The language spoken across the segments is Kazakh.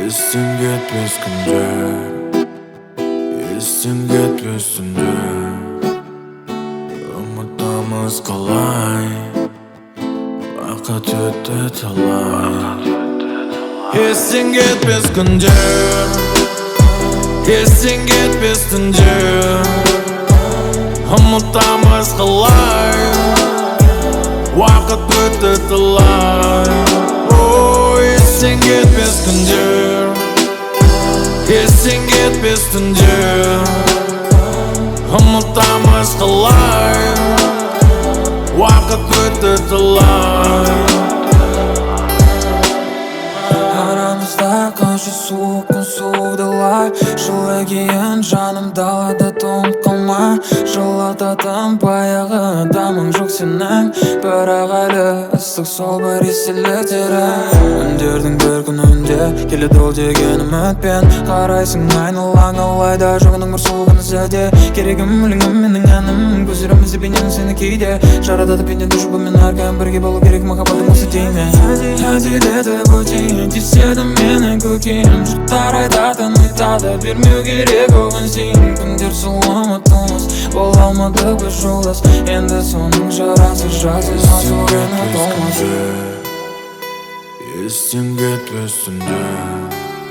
Естен кетпес күндер, естен кетпес түндер, ұмытамыз қалай, уақыт өтті талай. Естен кетпес күндер, естен кетпес түндер, ұмытамыз қалай, уақыт өтті талай. Естен кетпес күндер, естен кетпес түндер, ұмытамыз қалай, уақыт өтті талай. Арамызда қанша суық күн суытылай, жылы кейін жаным далада тоңып қалмай, жылататын баяғы адамың жоқ сенің, бірақ әлі ыстық сол бір естеліктері. Үндердің бір күнінде келеді ол деген үмітпен, қарайсың айналаң алайда жоғының бір суығын іздеуде. Керегім өлеңім менің әнім, көздерімізде бейнең сені кейде жаратады пенденді жұбымен әркім бірге болу керек, махаббатың осы дейме. Әділетіп өтейін деседі менің көкем, жұрттар айтады бермеу керек оған зейін. Күндер сұлу ұмытылмас, бола алмадық біз жолдас, енді соның жарасы жазылмас, орны толмас. Естен кетпес түндер,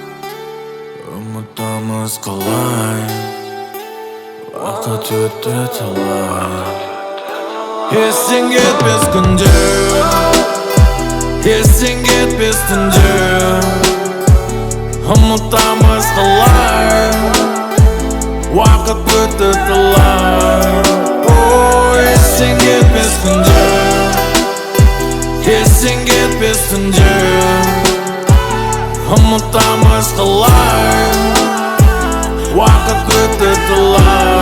ұмытамыз қалай, уақыт өтті талай. Естен кетпес күндер, естен кетпес түндер, ұмытамыз қалай, уақыт өтті талай. Естен кетпес күндер, естен кетпес түндер, ұмытамыз қалай, уақыт өтті талай.